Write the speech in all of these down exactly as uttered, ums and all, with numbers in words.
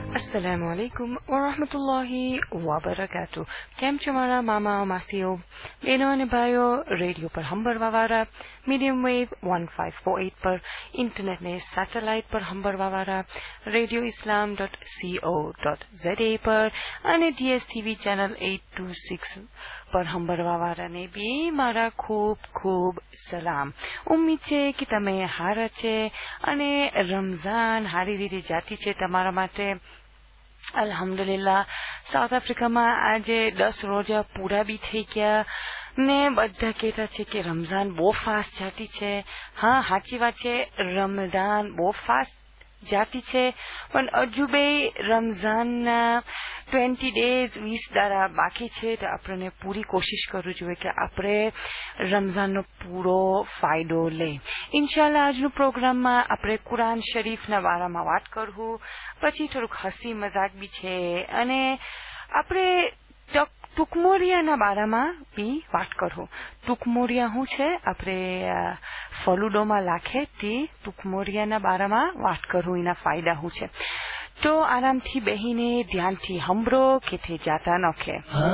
अस्सलामुअलैकुम वरहमतुल्लाहि वबरकातुह। કેમ છો મારા મામા માસીઓ, બહેનો અને ભાઈઓ? રેડિયો પર સાંભળવાવાળા, medium wave one five four eight પર, ઇન્ટરનેટ ને સેટેલાઇટ પર સાંભળવાવાળા, radio Islam dot co dot Z પર અને DSTV channel eight two six પર સાંભળવાવાળાને બી મારા ખૂબ ખૂબ સલામ. ઉમ્મીદ છે કે તમે હારા છે અને રમઝાન સારી રીતે જાતી છે તમારા માટે. અલ્હમ્દુલિલ્લાહ, સાઉથ આફ્રિકામાં આજે દસ રોજા પૂરા બી થઈ ગયા ને બધા કહેતા છે કે રમઝાન બહુ ફાસ્ટ જાતી છે. હા, સાચી વાત છે, રમઝાન બહુ ફાસ્ટ જાતી છે, પણ હજુ બે રમઝાનના ટ્વેન્ટી ડેઝ વીસ દાડા બાકી છે. તો આપણને પૂરી કોશિશ કરવી જોઈએ કે આપણે રમઝાનનો પૂરો ફાયદો લે. ઇન્શાલ્લાહ આજનો પ્રોગ્રામમાં આપણે કુરાન શરીફના બારામાં વાત કરવું, પછી થોડુંક હસી મજાક બી છે અને આપણે ટુકમોરિયાના બારામાં બી વાત કરવું. ટુકમોરિયા શું છે, આપણે ફલુડોમાં લાખે તે ટુકમોરિયાના બારામાં વાત કરવું, એના ફાયદા શું છે. તો આરામથી બેહીને ધ્યાનથી સાંભળો કે તે જાતા નખે.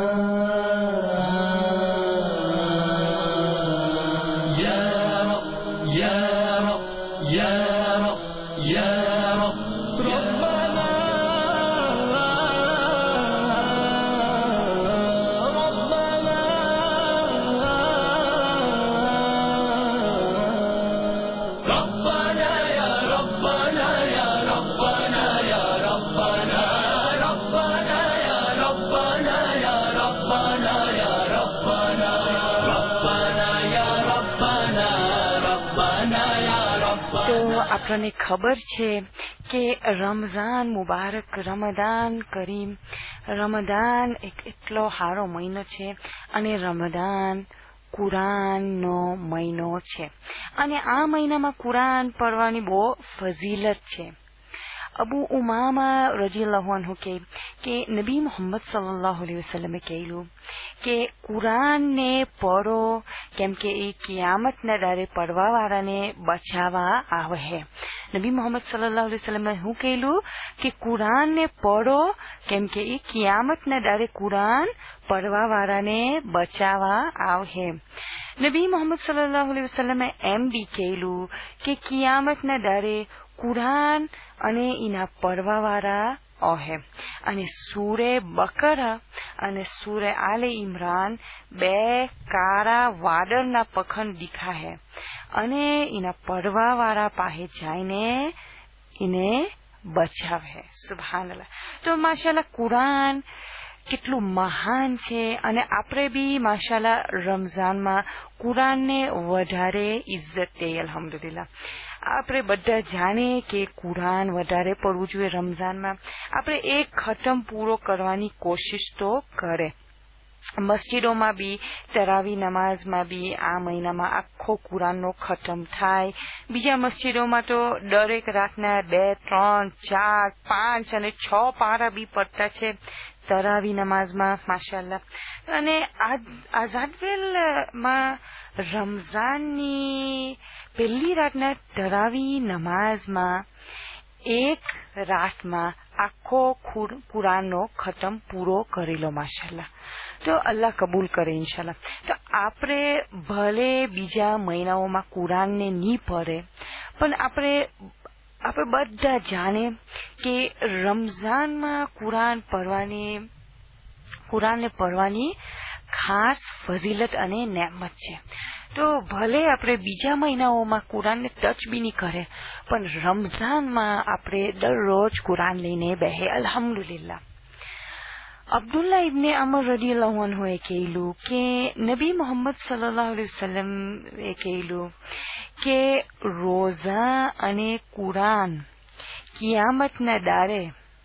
આપણને ખબર છે કે રમઝાન મુબારક, રમદાન કરીમ, રમદાન એક એટલો સારો મહિનો છે અને રમદાન કુરાનનો મહિનો છે અને આ મહિનામાં કુરાન પડવાની બહુ ફઝીલત છે. અબુ ઉમામા રજીયલ્લાહુ અન્હુ કે કે નબી મોહમ્મદ સલ્લલ્લાહુ અલૈહિ વસલ્લમે કહેલું કે કુરાનને પડો કેમ કે એ કિયામતના દાડે પડવાવાળાને બચાવવા આવે છે. નબી મોહમ્મદ સલ્લલ્લાહુ અલૈહિ વસલ્લમે શું કહેલું કે કુરાનને પડો કેમ કે એ કિયામતના દાડે કુરાન પડવાવાળાને બચાવવા આવે. નબી મોહમ્મદ સલ્લલ્લાહુ અલૈહિ વસલ્લમે એમ બી કહેલું કે કિયામતના દાડે કુરાન અને એના પડવાવાળા ઓહે અને સૂરે બકરા અને સૂરે આલે ઇમરાન બે કાળા વાદળના પખંડ દેખાય અને એના પડવાવાળા પાસે જઈને એને બચાવે. સુબહાનલ્લાહ. તો માશાલ્લાહ કુરાન કેટલું મહાન છે અને આપણે બી માશાલ્લાહ રમઝાનમાં કુરાનને વધારે ઇજ્જત દઈએ. અલ્હમ્દુલિલ્લાહ, આપણે બધા જાણીએ કે કુરાન વધારે પડવું જોઈએ. રમઝાનમાં આપણે એક ખતમ પૂરો કરવાની કોશિશ તો કરે. મસ્જિદોમાં બી તરાવી નમાઝમાં બી આ મહિનામાં આખો કુરાનનો ખતમ થાય. બીજા મસ્જિદોમાં તો દરેક રાતના બે ત્રણ ચાર પાંચ અને છ પારા બી પડતા છે તરાવી નમાઝમાં. માશાલ્લાહ. અને આઝાદવેલમાં રમઝાનની પહેલી રાતના તરાવી નમાઝમાં એક રાતમાં આખો કુરાનનો ખતમ પૂરો કરેલો. માશાલ્લાહ. તો અલ્લાહ કબૂલ કરે ઇન્શાલ્લાહ. તો આપણે ભલે બીજા મહિનાઓમાં કુરાનને નહીં પડે, પણ આપણે આપણે બધા જાણે કે રમઝાનમાં કુરાન પડવાની કુરાનને પડવાની ખાસ ફઝીલત અને નેમત છે. તો ભલે આપણે બીજા મહિનાઓમાં કુરાનને ટચ બી નહીં કરે, પણ રમઝાનમાં આપણે દરરોજ કુરાન લઈને બેહે. અલ્હમ્દુલિલ્લાહ. અબ્દુલ્લાહ ઇબ્ને અમર રદિયલ્લાહુ અન્હુએ કહેલું કે નબી મોહમ્મદ સલ્લલ્લાહુ અલૈહિ વસલ્લમ એ કહેલું કે રોઝા અને કુરાન કિયામતના દાડે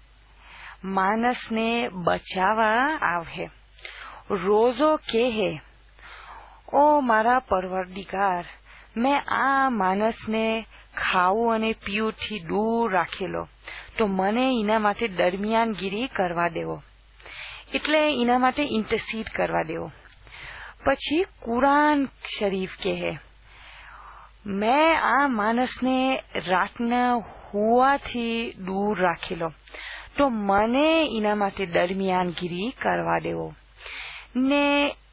માણસને બચાવવા આવે. રોઝો કહે, ઓ મારા પરવરદિગાર, મેં આ માણસને ખાવું અને પીવુંથી દૂર રાખેલો, તો મને એના માટે દરમિયાનગીરી કરવા દેવો, એટલે એના માટે ઇન્ટરસીડ કરવા દેવો. પછી કુરાન શરીફ કહે, મેં આ માણસને રાતના હુવાથી દૂર રાખેલો, તો મને એના માટે દરમિયાનગીરી કરવા દેવો ને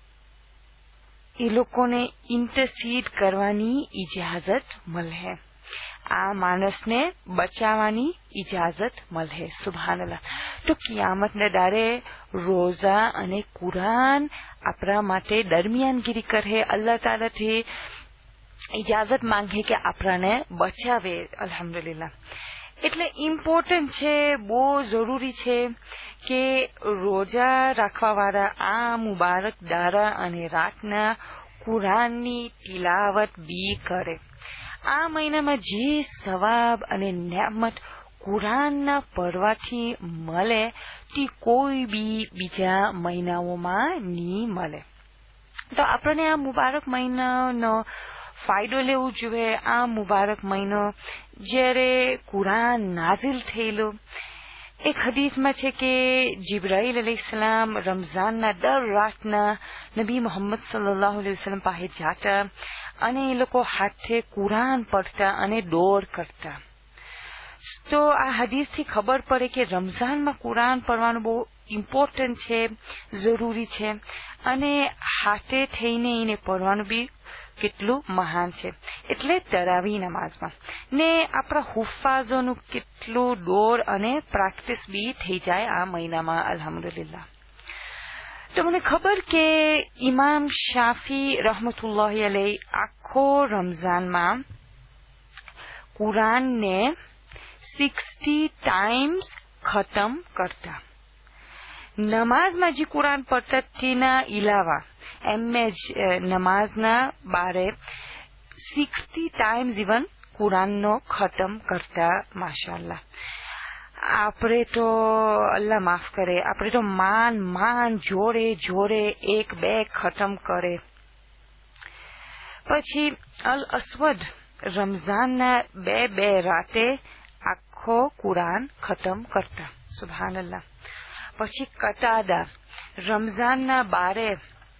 એ લોકોને ઇન્ટરસીડ કરવાની ઇજાજત મળે, આ માણસને બચાવવાની ઇજાજત મળે. સુબહાનલ્લાહ. તો કિયામતના દાડે રોઝા અને કુરાન આપણા માટે દરમિયાનગીરી કરે, અલ્લાહ તાલાથી ઇજાજત માંગે કે આપણાને બચાવે. અલ્હમ્દુલિલ્લાહ. એટલે ઇમ્પોર્ટન્ટ છે, બહુ જરૂરી છે કે રોજા રાખવાવાળા આ મુબારક દાડા અને રાતના કુરાનની તિલાવત બી કરે. આ મહિનામાં જે સવાબ અને નેમત કુરાનના પડવાથી મળે તે કોઈ બી બીજા મહિનાઓમાં નહીં મળે. તો આપણને આ મુબારક મહિનાનો ફાયદો લેવો જોઈએ. આ મુબારક મહિનો જ્યારે કુરાન નાઝિલ થયેલો, એક હદીસમાં છે કે જિબ્રાઈલ અલૈહિસ્સલામ રમઝાનના દર રાતના નબી મોહમ્મદ સલ્લલ્લાહુ અલૈહિ વસલ્લમ પાસે જાતા અને એ લોકો હાથે કુરાન પડતા અને દોડ કરતા. તો આ હદીસથી ખબર પડે કે રમઝાનમાં કુરાન પડવાનું બહુ ઇમ્પોર્ટન્ટ છે, જરૂરી છે, અને હાથે થઈને એને પડવાનું બી કેટલું મહાન છે. એટલે તરાવી નમાઝમાં ને આપણા હુફાઝોનું કેટલું દોડ અને પ્રેક્ટિસ બી થઈ જાય આ મહિનામાં. અલ્હમ્દુલિલ્લાહ. તો મને ખબર કે ઇમામ શાફી રહમતુલ્લાહી અલૈહ આખો રમઝાનમાં કુરાનને સિક્સટી ટાઈમ્સ ખતમ કરતા. નમાઝમાં જે કુરાન પડતા તેના ઇલાવા એમને જ નમાઝના બારે સિક્સટી ટાઈમ્સ ઇવન કુરાનનો ખતમ કરતા. માશાઅલ્લાહ. આપણે તો અલ્લાહ માફ કરે, આપણે તો માન માન જોડે જોડે એક બે ખતમ કરે. પછી અલ અસવદ રમઝાનના બે બે રાતે આખો કુરાન ખતમ કરતા. સુબહાનલ્લાહ. પછી કતાદા રમઝાનના બારે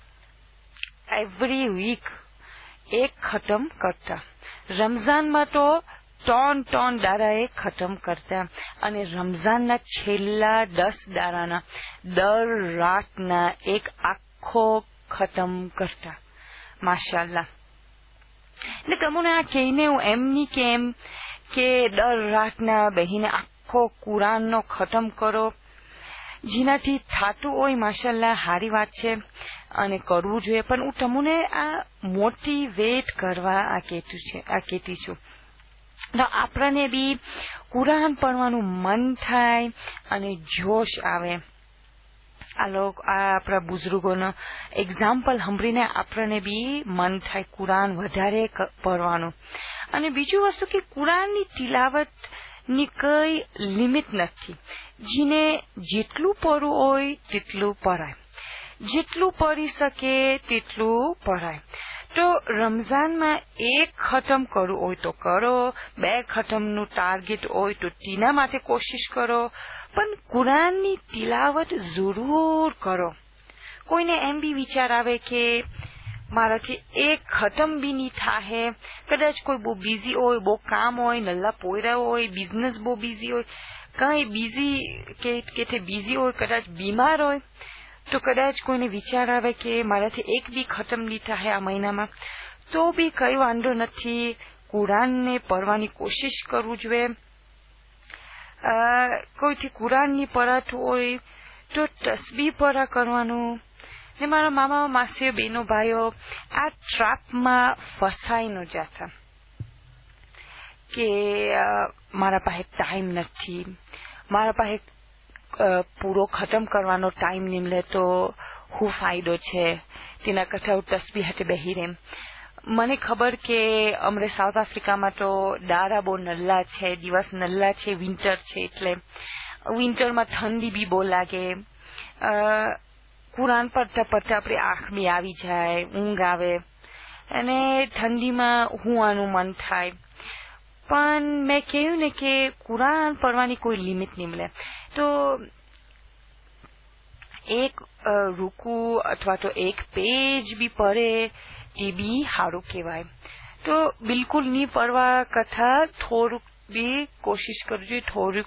એવરી વીક એક ખતમ કરતા. રમઝાનમાં તો ત્રણ ત્રણ દાડાએ ખતમ કરતા અને રમઝાનના છેલ્લા દસ દાડાના દર રાતના એક આખો ખતમ કરતા. માશાઅલ્લાહ. એટલે તમને આ કહીને હું એમની કેમ કે દર રાતના બહીને આખો કુરાનનો ખતમ કરો, જેનાથી થાતું હોય માશાઅલ્લાહ સારી વાત છે અને કરવું જોઈએ. પણ હું તમને આ મોટિવેટ કરવા આ કહેતું છે આ કહેતી છું. તો આપણને બી કુરાન પડવાનું મન થાય અને જોશ આવે. આ લોકો આ આપણા બુઝુર્ગોનો એક્ઝામ્પલ સાંભળીને આપણને બી મન થાય કુરાન વધારે પડવાનું. અને બીજું વસ્તુ કે કુરાનની તિલાવત ની કઈ લિમિટ નથી. જેને જેટલું પડવું હોય તેટલું પડાય, જેટલું પડી શકે તેટલું પડાય. તો રમઝાનમાં એક ખતમ કરવું હોય તો કરો, બે ખતમનું ટાર્ગેટ હોય તો તેના માટે કોશિશ કરો, પણ કુરાનની તિલાવત જરૂર કરો. કોઈને એમ બી વિચાર આવે કે મારાથી એક ખતમ બી નહીં થાય, કદાચ કોઈ બહુ બિઝી હોય, બહુ કામ હોય, નલ્લા પોયરા હોય, બિઝનેસ બહુ બિઝી હોય, કઈ બિઝી કે કે બિઝી હોય, કદાચ બીમાર હોય, તો કદાચ કોઈને વિચાર આવે કે મારાથી એક બી ખતમ નહીં થાય આ મહિનામાં, તો બી કઈ વાંધો નથી. કુરાનને પડવાની કોશિશ કરવું જોઈએ. કોઈથી કુરાન નહીં પડાતું હોય તો તસ્બીહ પડા કરવાનું. ને મારા મામા માસીઓ બહેનો ભાઈઓ આ ટ્રાપમાં ફસાઈ ન જતા કે મારા પાસે ટાઈમ નથી, મારા પાસે પૂરો ખતમ કરવાનો ટાઈમ નહીં મળે તો શું ફાયદો છે, તેના કરતા હું તસ્બીહ હાથે બેહી રેમ. મને ખબર કે અમરે સાઉથ આફ્રિકામાં તો દારા બહુ નલ્લા છે, દિવસ નલ્લા છે, વિન્ટર છે, એટલે વિન્ટરમાં ઠંડી બી બહુ લાગે. કુરાન પડતા પડતા આપણી આંખ બી આવી જાય, ઊંઘ આવે અને ઠંડીમાં હુંવાનું મન થાય. પણ મેં કહ્યું ને કે કુરાન પડવાની કોઈ લિમિટ નહીં મળે. તો એક રૂકુ અથવા તો એક પેજ બી પડે એ બી સારું કહેવાય. તો બિલકુલ નહીં પડવા કરતા થોડુંક બી કોશિશ કરવી જોઈએ, થોડુંક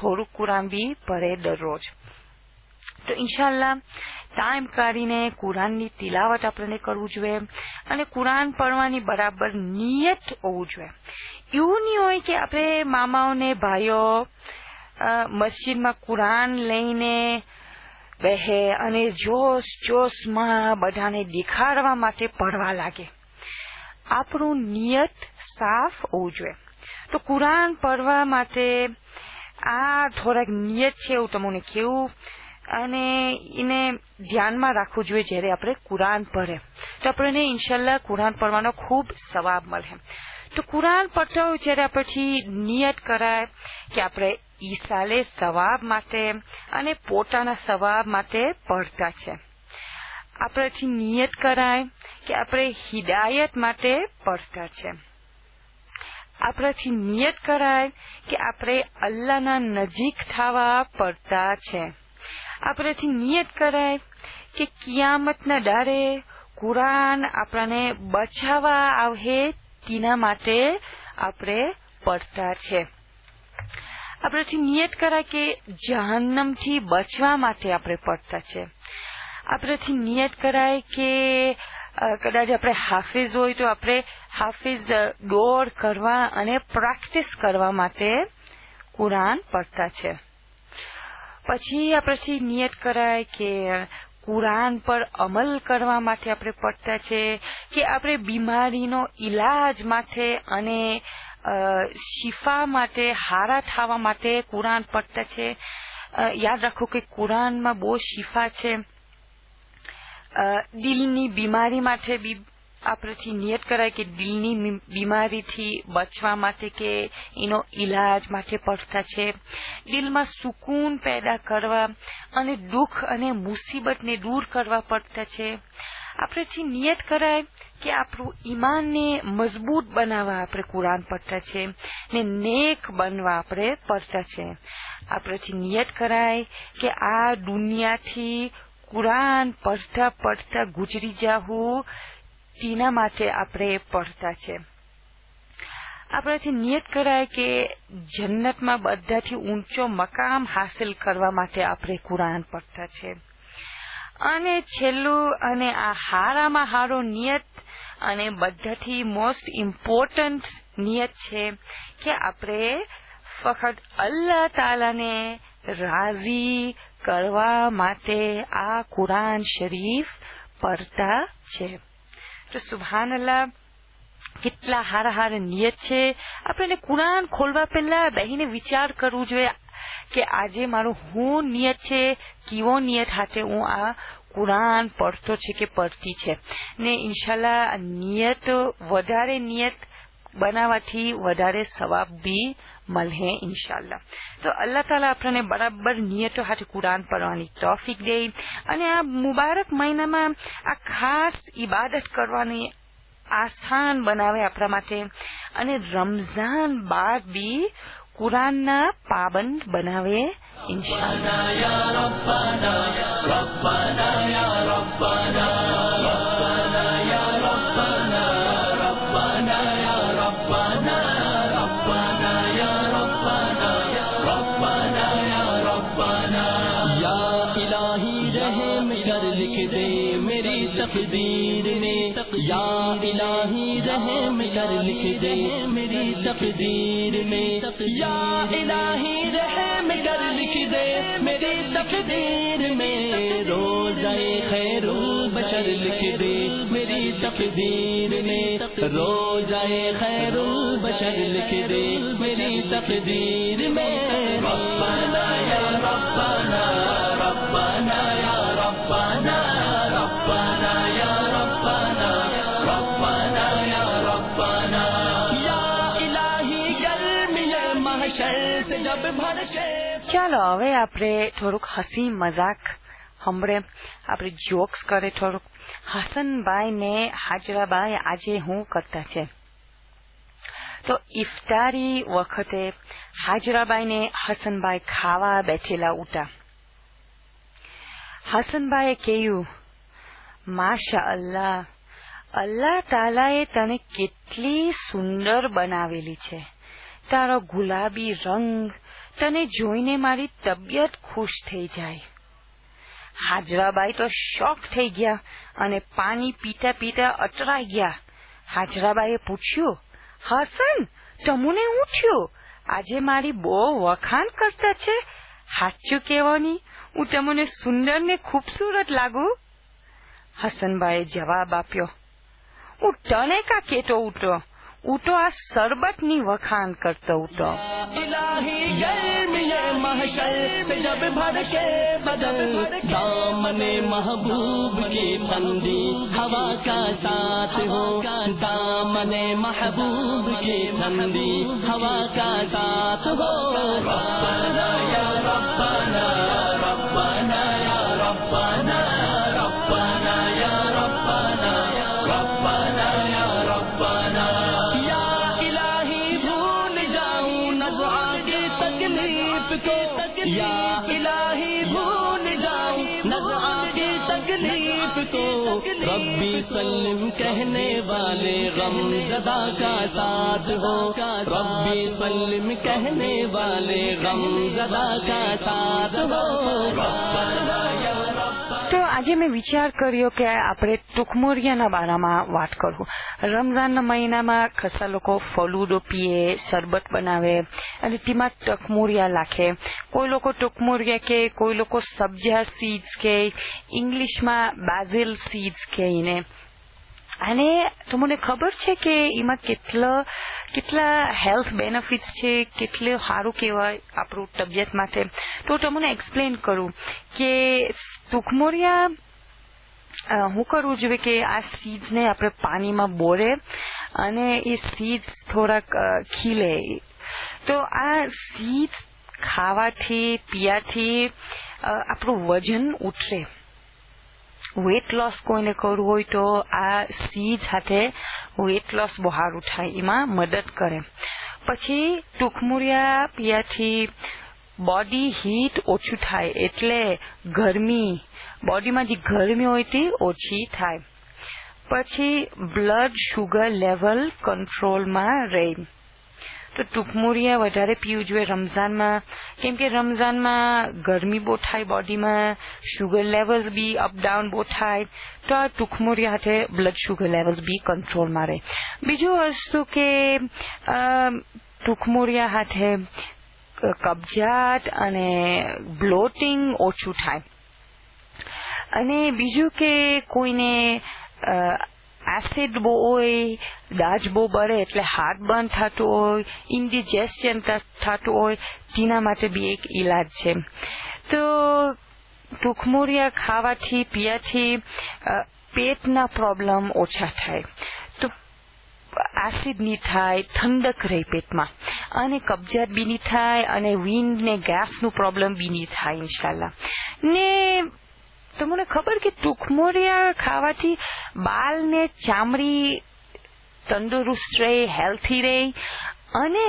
થોડુંક કુરાન બી પડે દરરોજ. તો ઇન્શાલ્લાહ ટાઈમ કાઢીને કુરાનની તિલાવત આપણે કરવું જોઈએ અને કુરાન પડવાની બરાબર નિયત હોવું જોઈએ. એવું નહીં હોય કે આપણે મામાઓને ભાઈઓ મસ્જિદમાં કુરાન લઈને બેહે અને જોશ જોશમાં બધાને દેખાડવા માટે પડવા લાગે. આપણું નિયત સાફ હોવું જોઈએ. તો કુરાન પડવા માટે આ થોડાક નિયત છે એવું તમને કેવું અને એને ધ્યાનમાં રાખવું જોઈએ જ્યારે આપણે કુરાન પડે તો આપણને ઇન્શાલ્લાહ કુરાન પડવાનો ખૂબ સવાબ મળે. તો કુરાન પડતા હોય જ્યારે પછી નિયત કરાય કે આપણે ઈ સાલે સવાબ માટે અને પોતાના સવાબ માટે પડતા છે. આપણેથી નિયત કરાય કે આપણે હિદાયત માટે પડતા છે. આપણાથી નિયત કરાય કે આપણે અલ્લાહના નજીક થવા પડતા છે. આપણેથી નિયત કરાય કે કિયામતના દાડે કુરાન આપણને બચાવવા આવે તેના માટે આપણે પડતા છે. આપણેથી નિયત કરાય કે જહન્નમથી બચવા માટે આપણે પડતા છે. આપણેથી નિયત કરાય કે કદાચ આપણે હાફિઝ હોય તો આપણે હાફિઝ દોડ કરવા અને પ્રેક્ટિસ કરવા માટે કુરાન પડતા છે. પછી આપણેથી નિયત કરાય કે કુરાન પર અમલ કરવા માટે આપણે પડતા છે કે આપણે બીમારીનો ઈલાજ માટે અને શિફા માટે હારા થવા માટે કુરાન પડતા છે. યાદ રાખો કે કુરાનમાં બહુ શિફા છે. દિલની બીમારી માટે બી આપણેથી નિયત કરાય કે દિલની બીમારીથી બચવા માટે કે એનો ઈલાજ માટે પડતા છે. દિલમાં સુકૂન પેદા કરવા અને દુઃખ અને મુસીબતને દૂર કરવા પડતા છે. આપણેથી નિયત કરાય કે આપણું ઈમાનને મજબૂત બનાવવા આપણે કુરાન પડતા છે ને નેક બનવા આપણે પડતા છે. આપણેથી નિયત કરાય કે આ દુનિયાથી કુરાન પડતા પડતા ગુજરી જાવું તેના માટે આપણે પડતા છે. આપણાથી નિયત કરાય કે જન્નતમાં બધાથી ઊંચો મકામ હાસિલ કરવા માટે આપણે કુરાન પડતા છે. અને છેલ્લું અને આ હારામાં હારો નિયત અને બધાથી મોસ્ટ ઇમ્પોર્ટન્ટ નિયત છે કે આપણે ફક્ત અલ્લાહ તાલાને રાજી કરવા માટે આ કુરાન શરીફ પડતા છે. તો સુબહાનલ્લાહ કેટલા હારા હારા નિયત છે. આપણે કુરાન ખોલવા પહેલા બેહીને વિચાર કરવું જોઈએ કે આજે મારું હું નિયત છે, કેવો નિયત હાથે હું આ કુરાન પડતો છે કે પડતી છે ને ઇન્શાલ્લાહ નિયત વધારે નિયત બનાવવાથી વધારે સવાબ બી મળે ઇન્શાલ્લાહ. તો અલ્લાહ તાલા આપણને બરાબર નિયતો હાથે કુરાન પડવાની તૌફીક દે અને આ મુબારક મહિનામાં આ ખાસ ઇબાદત કરવાની આસાન બનાવે આપણા માટે અને રમઝાન બાદ બી કુરાનના પાબંદ બનાવે ઇન્શાલ્લાહ. યા રબ્બાના યા રબ્બાના યા રબ્બાના રબ્બાના યા રબ્બાના રબ્બાના યા રબ્બાના રબ્બાના યા રબ્બાના રબ્બાના યા રબ્બાના યા ઇલાહી રહેમ કર लिख दे मेरी तकदीर में या इलाही रहम कर लिख दे मेरी तकदीर में या इलाही रहम कर लिख दे मेरी तकदीर में रोज़ाए खैरुल बशर लिख दे मेरी तकदीर में रोज़ाए खैरुल बशर लिख दे मेरी तकदीर में रब्बाना या रब्बाना रब्बाना या रब्बाना रब्बाना या रब्बाना रब्बाना या रब्बाना या इलाही गर्मिए महशर से जब भड़के. ચાલો હવે આપણે થોડુંક હસી મજાક હમણે આપણે જોક્સ કરે થોડુંક. હસનભાઈ ને હાજરાબાઈ આજે હું કરતા છે તો ઇફતારી વખતે હાજરાબાઈ ને હસનભાઈ ખાવા બેઠેલા ઉતા. હસનભાઈએ કહ્યું, માશા અલ્લાહ, અલ્લાહ તાલાએ તને કેટલી સુંદર બનાવેલી છે. તારો ગુલાબી રંગ, તને જોઈને મારી તબિયત ખુશ થઈ જાય. હાજરાબાઈ તો શોક થઈ ગયા અને પાણી પીતા પીતા અટરાઈ ગયા. હાજરાબાઈએ પૂછ્યું, હસન, તમને હું થયું? આજે મારી બહુ વખાણ કરતા છે. સાચું કહેવાની, હું તમને સુંદર ને ખૂબસૂરત લાગુ? હસનબાઈએ જવાબ આપ્યો, હું તને કા કેતો ઉઠો, હું તો આ શરબતની વખાણ કરતો ઉઠો. दामने महबूब की ठंडी हवा का साथ हो, दामने महबूब की ठंडी हवा का साथ हो. रब्बना या रब्बना रब्बना या रब्बना रब्बना या रब्बना रब्बना या रब्बना. या इलाही भूल जाऊं नज़्आ की तकलीफ को, या इलाही भूल जाऊं नज़्आ की तकलीफ को. रब्बी सल्लिम कहने वाले गम ज़दा का साथ हो, रब्बी सल्लिम कहने वाले गम ज़दा का साथ हो. તો આજે મેં વિચાર કર્યો કે આપણે ટુકમોરિયાના બારામાં વાત કરું. રમઝાનના મહિનામાં ખાસા લોકો ફલૂદો પીએ, શરબત બનાવે અને તેમાં ટકમોરિયા નાખે. કોઈ લોકો ટુકમોરિયા કે, કોઈ લોકો સબ્જા સીડ્સ કે, ઇંગ્લિશમાં બાઝિલ સીડ્સ કે એને. અને તમને ખબર છે કે એમાં કેટલા કેટલા હેલ્થ બેનિફિટ્સ છે, કેટલું સારું કહેવાય આપણું તબિયત માટે. તો તમને એક્સપ્લેન કરું કે ટુકમોરિયા હું કરવું જોઈએ કે આ સીડ્સને આપણે પાણીમાં બોરે અને એ સીડ્સ થોડાક ખીલે. તો આ સીડ્સ ખાવાથી પીવાથી આપણું વજન ઉતરે. વેટ લોસ કોઈને કરવું હોય તો આ સીડ સાથે વેટ લોસ બહુ સારું થાય, એમાં મદદ કરે. પછી ટુકમોરિયા પીવાથી બોડી હીટ ઓછું થાય, એટલે ગરમી બોડીમાં જે ગરમી હોય તે ઓછી થાય. પછી બ્લડ શુગર લેવલ કંટ્રોલમાં રહે. તો ટુકમોરિયા વધારે પીવું જોઈએ રમઝાનમાં, કેમ કે રમઝાનમાં ગરમી બહુ થાય બોડીમાં, શુગર લેવલ્સ બી અપડાઉન બહુ થાય. તો આ ટુકમોરિયા સાથે બ્લડ શુગર લેવલ્સ બી કંટ્રોલમાં રહે. બીજું વસ્તુ કે ટુકમોરિયા સાથે કબજિયાત અને બ્લોટિંગ ઓછું થાય. અને બીજું કે કોઈને એસિડ બહુ હોય, દાજ બહુ બળે એટલે હાર્ટ બર્ન થતું હોય, ઇન્ડિજેસ્શન થતું હોય, તેના માટે બી એક ઈલાજ છે. તો ટુકમોરિયા ખાવાથી પીવાથી પેટના પ્રોબ્લેમ ઓછા થાય. તો એસિડ નહીં થાય, ઠંડક રહે પેટમાં, અને કબજિયાત બી નહીં થાય, અને વિન્ડ ને ગેસનું પ્રોબ્લેમ બી નહીં થાય ઇન્શાલ્લાહ. ને તમને ખબર કે ટુકમોરિયા ખાવાથી બાલ ને ચામડી તંદુરસ્ત રહે, હેલ્થી રહે, અને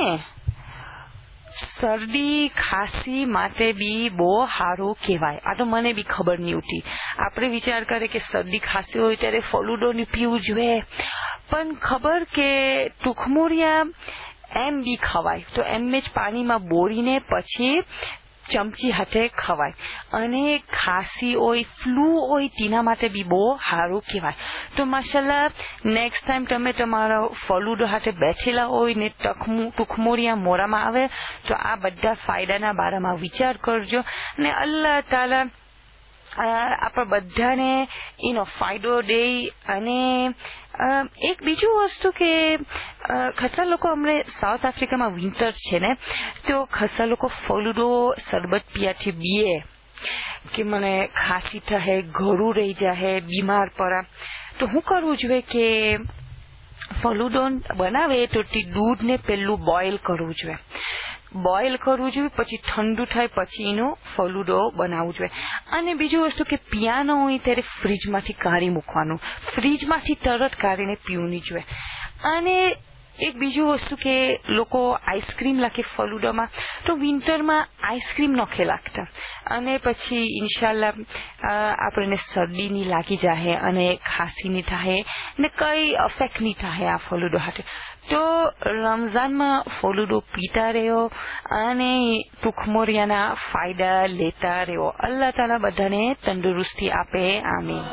શરદી ખાંસી માટે બી બહુ સારું કહેવાય. આ તો મને બી ખબર નહીં હોતી. આપણે વિચાર કરે કે શરદી ખાંસી હોય ત્યારે ફલૂદો નહીં પીવું જોઈએ, પણ ખબર કે ટુકમોરિયા એમ બી ખવાય. તો એમ જ પાણીમાં બોરીને પછી ચમચી હાથે ખવાય. અને ખાંસી હોય, ફ્લૂ હોય, તેના માટે બી બહુ સારું કહેવાય. તો માશાલ્લાહ નેક્સ્ટ ટાઈમ તમે તમારા ફલૂદો હાથે બેઠેલા હોય ને ટુકમોરિયા મોરામાં આવે તો આ બધા ફાયદાના બારામાં વિચાર કરજો. ને અલ્લાહ તાલા આપણા બધાને એનો ફાયદો દે. અને એક બીજું વસ્તુ કે ખાસા લોકો અમને સાઉથ આફ્રિકામાં વિન્ટર છે ને, તો ખાસા લોકો ફલૂદો શરબત પીવાથી બીએ કે મને ખાંસી થાય, ઘરું રહી જાય, બીમાર પડે. તો શું કરવું જોઈએ કે ફલૂદો બનાવે તો તે દૂધને પેલું બોઇલ કરવું જોઈએ. બોઇલ કરવું જોઈએ, પછી ઠંડુ થાય પછી એનો ફલૂદો બનાવવું જોઈએ. અને બીજું વસ્તુ કે પીવાનો હોય ત્યારે ફ્રીજમાંથી કાઢી મૂકવાનું, ફ્રીજમાંથી તરત કાઢીને પીવું નહીં જોઈએ. અને એક બીજું વસ્તુ કે લોકો આઈસ્ક્રીમ લાખે ફલૂદામાં, તો વિન્ટરમાં આઈસ્ક્રીમ નખે લાગતા અને પછી ઇન્શાલ્લાહ આપણને શરદી ની લાગી જાય અને ખાંસી ની થાય ને કઈ અફેક્ટ નહીં થાય આ ફલૂદો હાથે. તો રમઝાનમાં ફલૂદો પીતા રહ્યો અને ટૂંકમોરિયાના ફાયદા લેતા રહ્યો. અલ્લાહ તાલા બધાને તંદુરસ્તી આપે. આમીન.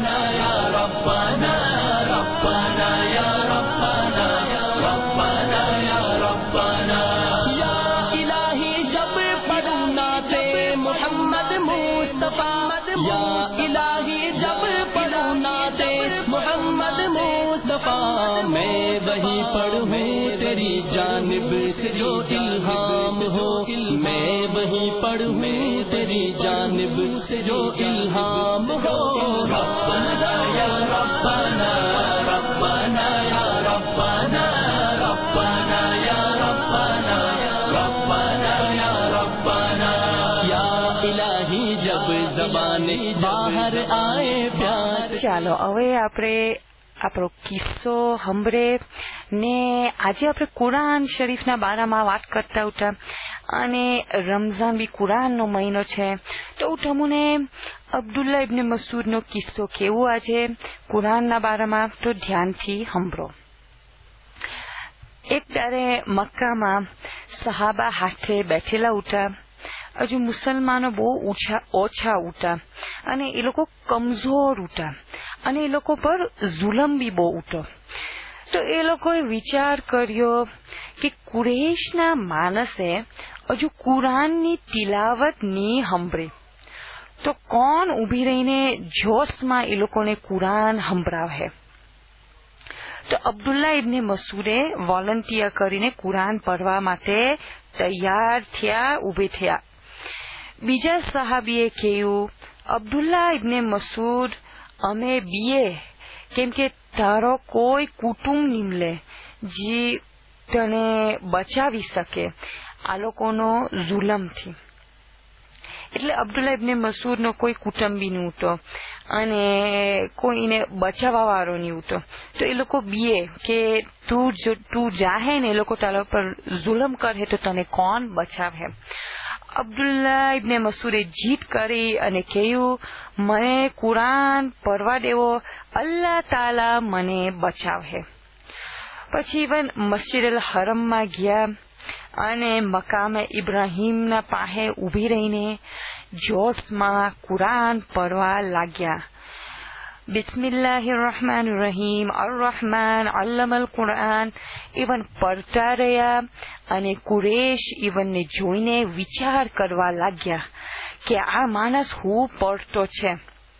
मैं वही पढ़ूं तेरी जानिब से जो इल्हाम हो, मैं वही पढ़ूं तेरी जानिब से जो इल्हाम हो. रब्बाना या रब्बाना, रब्बाना या रब्बाना, रब्बाना या रब्बाना, रब्बाना या रब्बाना. या इलाही जब ज़बाने बाहर आए प्यार. ચાલો હવે આપણે આપણો કિસ્સો સાંભળે ને આજે આપણે કુરાન શરીફના બારામાં વાત કરતા હતા અને રમઝાન બી કુરાનનો મહિનો છે. તો તમને અબ્દુલ્લા ઇબ્ન મસૂદનો કિસ્સો કેવો આજે કુરાનના બારામાં, તો ધ્યાનથી સાંભળો. એક દાડે મક્કામાં સહાબા હાથે બેઠેલા હતા. હજુ મુસલમાનો બહુ ઓછા ઓછા ઉઠા અને એ લોકો કમજોર ઉઠા અને એ લોકો પર જુલમ બી બહુ ઉઠો. તો એ લોકોએ વિચાર કર્યો કે કુરેશના માણસે હજુ કુરાનની તિલાવત ની સાંભળે, તો કોણ ઉભી રહીને જોશમાં એ લોકોને કુરાન સંભળાવે. તો અબ્દુલ્લા ઇબ્ને મસૂદે વોલન્ટિયર કરીને કુરાન પઢવા માટે તૈયાર થયા, ઉભે થયા. બીજા સહાબીએ કહ્યું, અબ્દુલ્લા ઇબ્ને મસૂદ, અમે બીએ કેમ કે તારો કોઈ કુટુંબ નિમલે જે તને બચાવી શકે આ લોકોનો જુલમથી. એટલે અબ્દુલ્લા ઇબ્ને મસૂદનો કોઈ કુટુંબી નહોતો અને કોઈને બચાવવા વાળો નહોતો. તો એ લોકો બીએ કે તું જો તું જાહે ને એ લોકો તારા પર જુલમ કરે તો તને કોણ બચાવે. અબ્દુલ્લા ઇબ્ને મસૂદે જીત કરી અને કહ્યું, મને કુરાન પઢવા દેવો, અલ્લાહ તાલા મને બચાવે. પછી ઇવન મસ્જિદ અલ હરમમાં ગયા અને મકામે ઇબ્રાહીમના પાસે ઉભી રહીને જોશમાં કુરાન પઢવા લાગ્યા. બિસ્મિલ્લાહિર રહમાનિર રહીમ, અર રહમાન અલ્લમલ કુરાન ઇવન પઢતા રહ્યા અને કુરેશ ઇવનને જોઈને વિચાર કરવા લાગ્યા કે આ માણસ હું પઢતો છે.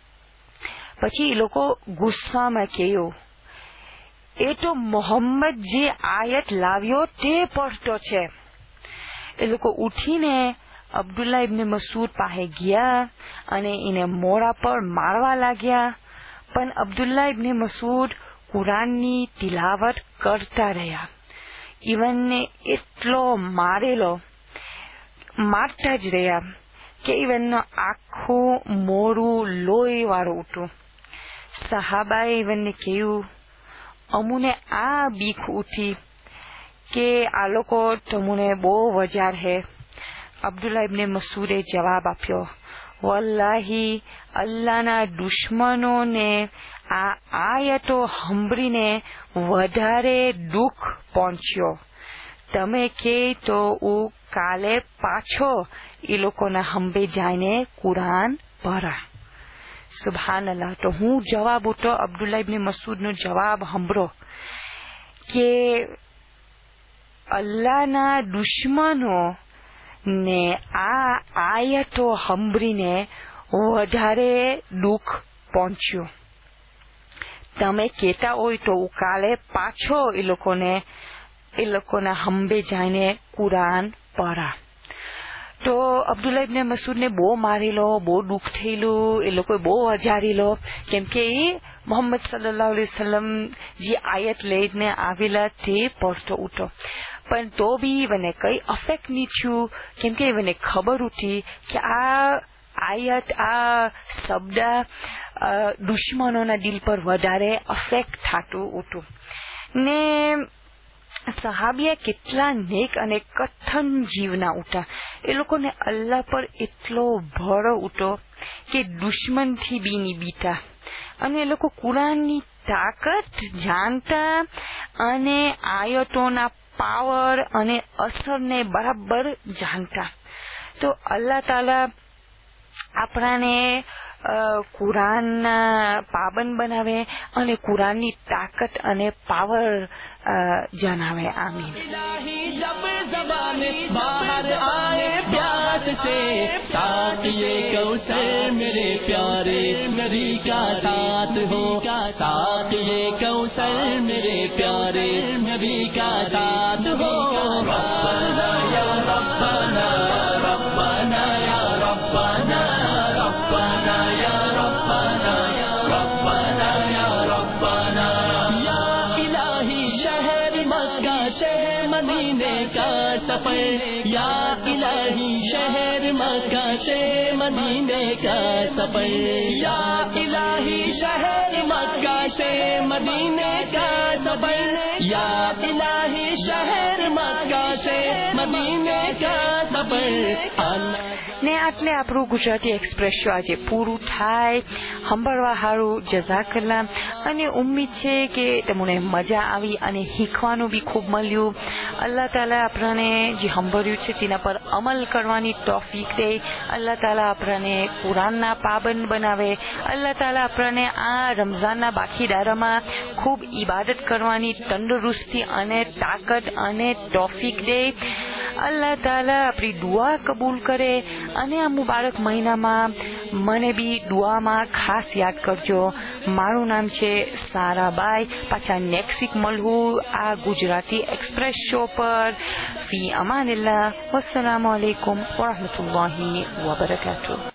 પછી એ લોકો ગુસ્સામાં કહ્યું, એ તો મોહમ્મદ જે આયત લાવ્યો તે પઢતો છે. એ લોકો ઉઠીને અબ્દુલ્લા ઇબ્ને મસૂદ પાસે ગયા અને એને મોઢા પર મારવા લાગ્યા. પણ અબ્દુલ્લા ઇબ્ને મસૂદ કુરાનની તિલાવત કરતા રહ્યા. ઇવનને એટલો મારેલો, મારતા જ રહ્યા કે ઇવનનો આખું મોઢું લોહી વાળું હતું. સહાબાએ ઇવનને કહ્યું, અમુને આ બીક ઉઠી કે આ લોકો તમુને બહુ વજાર હે. અબ્દુલ્લા ઇબ્ને મસૂદે જવાબ આપ્યો, વલ્લાહી અલ્લાહના દુશ્મનોને આ આયતો સાંભળીને વધારે દુઃખ પહોંચ્યો. તમે કે તો હું કાલે પાછો એ લોકોના હંબે જઈને કુરાન પઢા. સુબહાનલ્લાહ. તો હું જવાબ હતો અબ્દુલ્લા ઇબ્ને મસૂદનો જવાબ સાંભળો કે અલ્લાહના દુશ્મનો ને આ આયતો સાંભળીને વધારે દુઃખ પહોંચ્યું. તમે કહેતા હોય તો હું કાલે પાછો એ લોકોને એ લોકોના હંબે જઈને કુરાન પઢા. તો અબ્દુલ્લા ઇબ્ને મસૂદને બહુ મારેલો, બહુ દુઃખ થયેલું. એ લોકોએ બહુ અજારેલો કેમ કે એ મોહમ્મદ સલ્લલ્લાહુ અલૈહિ વસલ્લમ જે આયત લઈને આવેલા તે પઢતો હતો. પણ તો બી મને કઈ અફેક્ટ નહીં થયું કેમ કે મને ખબર હતી કે આ આયત, આ શબ્દ દુશ્મનોના દિલ પર વધારે અફેક્ટ થતું હતું. ને સહાબિયા કેટલા નેક અને કઠણ જીવના ઉઠા. એ લોકોને અલ્લાહ પર એટલો ભરો ઉઠો કે દુશ્મનથી બીની બીટા. અને એ લોકો કુરાનની તાકાત જાણતા અને આયતોના પાવર અને અસરને બરાબર જાણતા. તો અલ્લાહ તાલા આપણાને કુરાનના પાબંદ બનાવે અને કુરાનની તાકાત અને પાવર જણાવે. આમીન. जब ज़बाने बाहर आए प्यास से, साथ ये कौसर मेरे प्यारे नबी का साथ हो, साथ ये कौसर मेरे प्यारे नबी का साथ हो. रब्बना या रब्बना रब्बना या रब्बना रब्बना या रब्बना रब्बना या रब्बना. या इलाही शहर मक्का शहर मदीने का सफर, या इलाही शहर मक्का से मदीने का सफर, या इलाही शहर मक्का से मदीने का सफर, या इलाही शहर मक्का से मदीने का सफर. ને આટલે આપણું ગુજરાતી એક્સપ્રેસ શો આજે પૂરું થાય. સાંભળવા સારું જઝાકલ્લા. અને ઉમ્મીદ છે કે તમને મજા આવી અને શીખવાનું બી ખૂબ મળ્યું. અલ્લાહ તાલા આપણને જે સાંભળ્યું છે તેના પર અમલ કરવાની તોફીક દે. અલ્લાહ તાલા આપણને કુરાનના પાબંદ બનાવે. અલ્લાહ તાલા આપણને આ રમઝાનના બાકી દારામાં ખૂબ ઇબાદત કરવાની તંદુરસ્તી અને તાકાત અને તોફીક દે. અલ્લાહ તાલા આપણી દુઆ કબૂલ કરે. અને આ મુબારક મહિનામાં મને બી દુઆમાં ખાસ યાદ કરજો. મારું નામ છે સારાબાઈ. પાછા નેક્સ્ટ વીક મળવું આ ગુજરાતી એક્સપ્રેસ શો પર. ફી અમાનિલ્લાહ. વસ્સલામુ અલૈકુમ વરહમતુલ્લાહિ વબરકાતુહ.